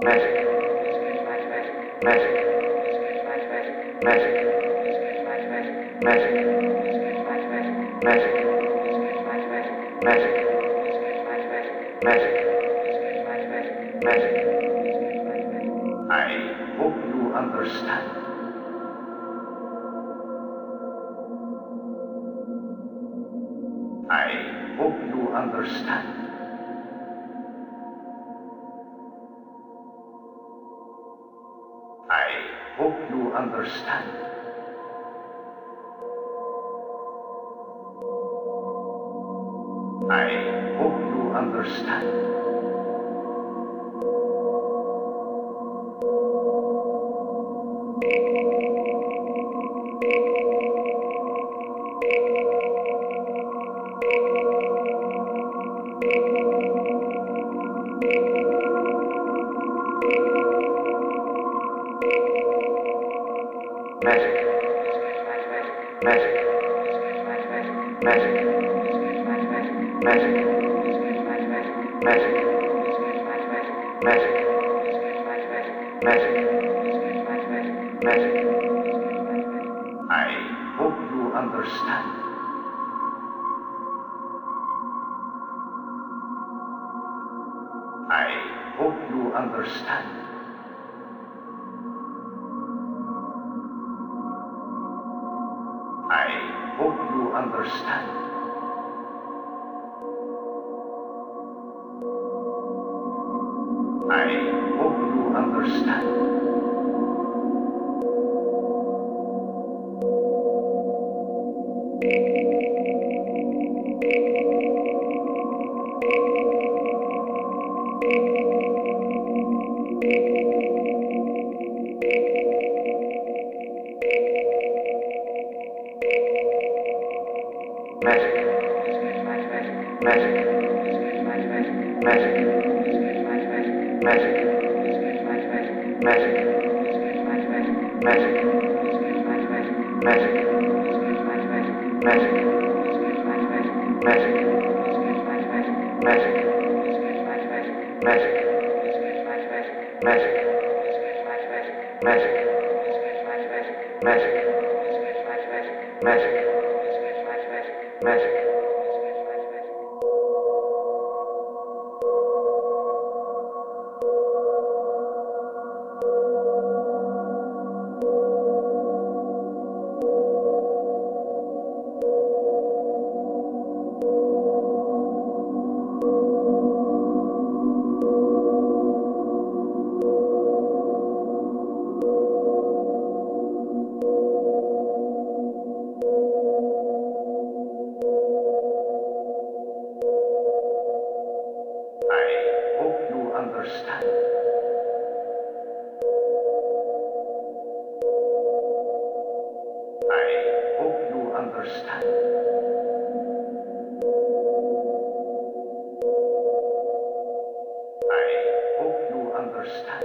I hope you understand. I hope you understand. I hope you understand. I hope you understand. Magic. Magic. Magic. Magic. Magic. Magic. Magic. Magic. I hope you understand. I hope you understand. I hope you understand. I hope you understand. Magic. Magic. Magic. Magic. Magic. Magic. Magic. Magic. Magic. Magic. Magic. Magic. Magic. Magic. Magic. Magic. I hope you understand. I hope you understand. I hope you understand.